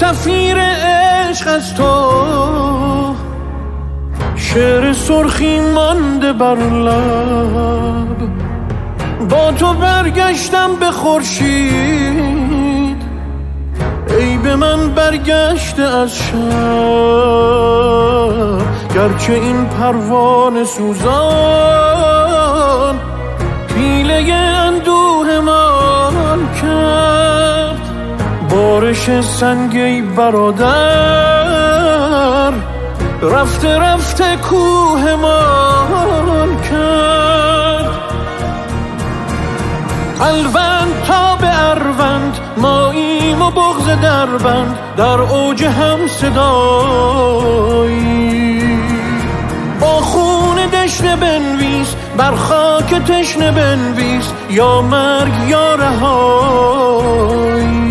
سفیر عشق از تو، شعر سرخی مانده بر لب. با تو برگشتم به خورشید، ای به من برگشته از شب. گرچه این پروانه سوزان پیله اندوه من کرد. بارش سنگی برادر رفته رفته کوه من کرد. الوند تا به اروند ماییم و بغض دربند، در اوج هم صدایی. با خون دشنه بنویس بر خاک تشنه بنویس، یا مرگ یا رهایی.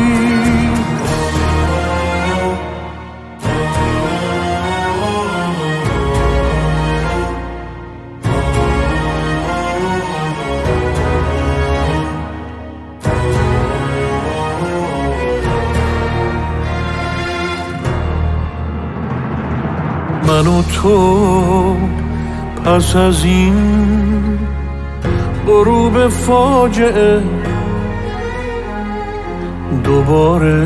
من و تو پس از این غروب فاجعه دوباره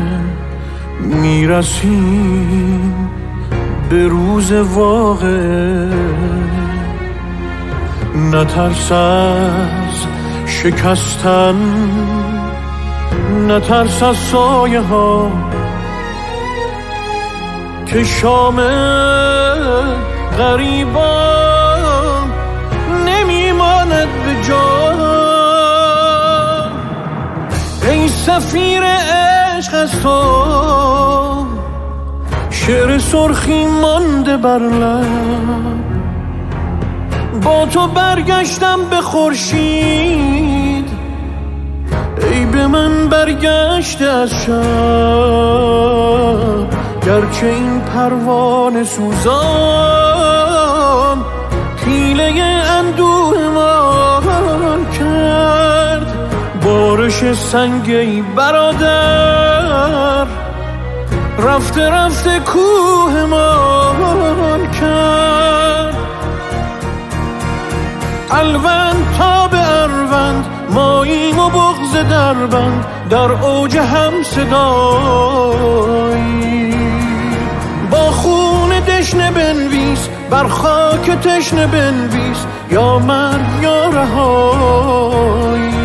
میرسیم به روز واقعه. نترس از شکستن، نترس از سایه ها که شام غریبان نمیماند به جا. ای سفیر عشق از تو، شعر سرخی مانده بر لب. با تو برگشتم به خورشید، ای به من برگشته از شب. گرچه این پروانه سوزان پیله اندوه من کرد. بارش سنگی برادر رفته رفته کوه من کرد. الوند تا به اروند ماییم و بغض دربند، در اوج هم صدایی. با خون دشنه بنویس بر خاک تشنه بنویس، یا مرگ یا رهایی.